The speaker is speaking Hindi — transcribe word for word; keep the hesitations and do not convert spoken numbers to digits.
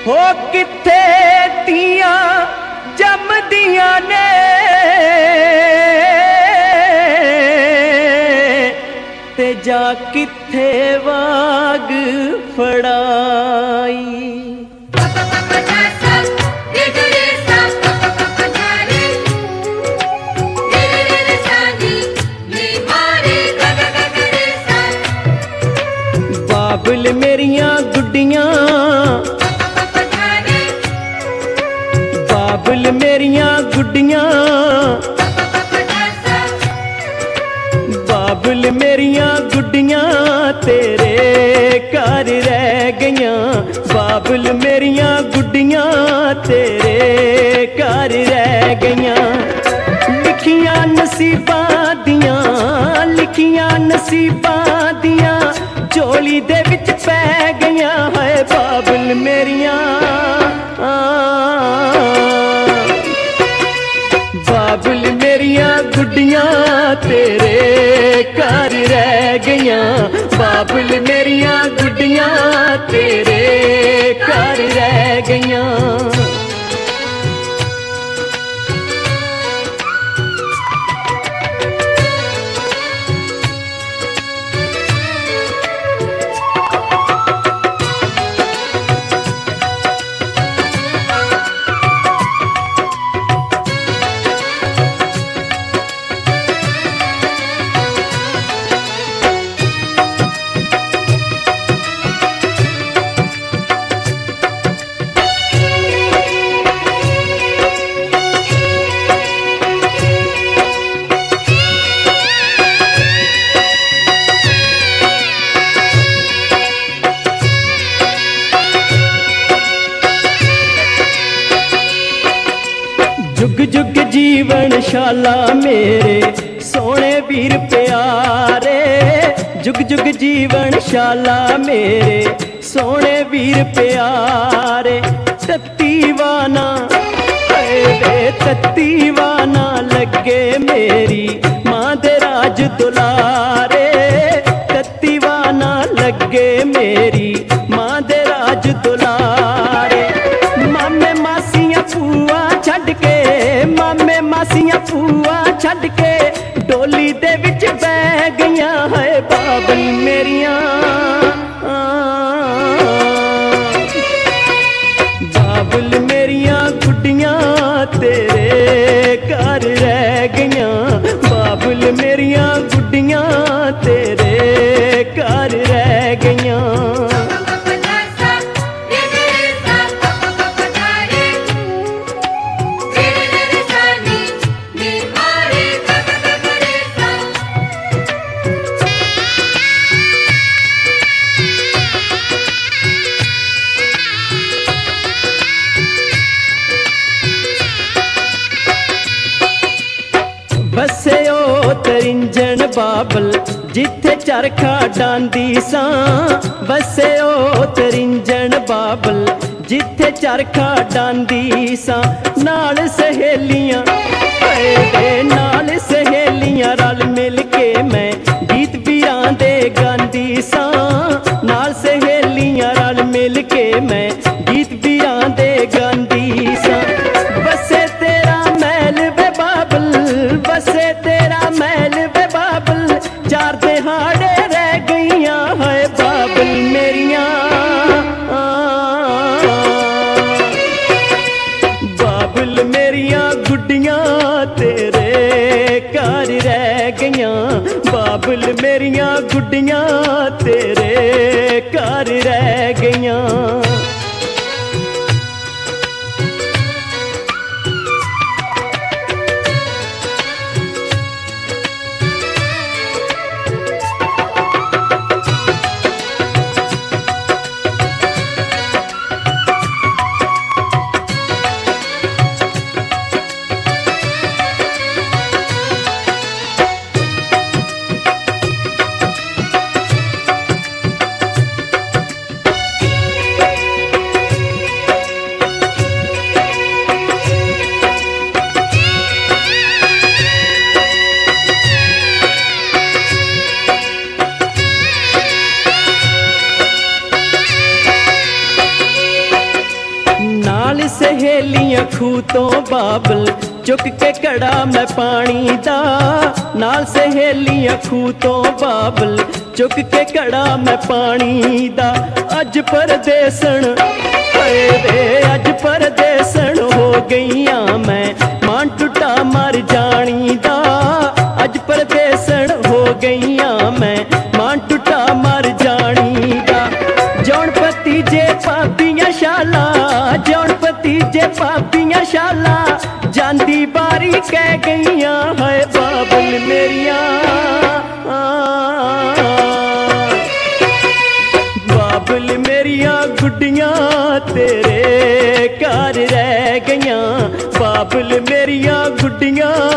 हो किथे तियां जमदियां ने ते जा किथे वाग फड़ाई। बाबुल मेरियां गुड्डियां बाबुल मेरियां गुड्डियां बाबुल मेरियां गुड्डियां तेरे घर रह गईयां। बाबुल मेरियां गुड्डियां तेरे घर रह गईयां। लिखियां नसीबां दियां लिखियां नसीबां दियां झोली दे विच पै गईयां है बाबुल मेरियां। बाबुल मेरियां गुड्डियां तेरे घर रह गईयां। बाबुल मेरियां गुड्डियां तेरे घर रह गईयां। जुग जुग जीवन शाला मेरे सोने वीर प्यारे। जुग जुग जीवन शाला मेरे सोने वीर प्यारे। तत्ती वाना वे तत्ती वाना लगे मेरी माँ दे राज दुलारे। तत्ती वाना लगे मेरी माँ दे राज दुलारे। मामे मासियां फूआ छड़ के मामे मासियां फूआ छड़ के डोली दे विच बह गईयां है बाबुल मेरियां। बाबुल मेरियां गुड्डियां तेरे घर रह गईयां। बाबुल मेरियां गुड्डियां तेरे घर रह गईयां। बसे ओ तरिंजन बाबल जिथे चरखा डांदी सां। बसे ओ तरिंजन बाबल जिथे चरखा डांदी सां। नाल सहेलियां नाल सहेलियां रल मिल के मैं गीत वीरां दे गांदी सां। नाल सहेलियां रल मिल के मैं गीत वीरां दे गांदी सां। बसे तेरा महल वे बाबल बसे तेरा महल वे बाबल चार दिहाड़े रह गईयां है बाबुल मेरियां। बाबुल मेरियां गुड्डियां तेरे घर रह गईयां। बाबुल मेरियां गुड्डियां तेरे घर रह गईयां। सहेलियां खूह तो बाबल चुक के कड़ा मैं पानी दा। नाल सहेलियां खूह तो बाबल चुक के कड़ा मैं पानी दा। अज परदेसन हाय वे अज परदेसन हो गईयां मैं मान टुटा मर जानी दा। अज परदेसन हो गईयां मैं मान टुटा मर जानी दा। जौन पति जे पापियां शाला जौन पति जे पापियां शाला जांदी बारी कह गईयां है बाबल मेरिया बाबल मेरिया गुड्डियां तेरे घर रह गईयां। बाबल मेरिया गुड्डियां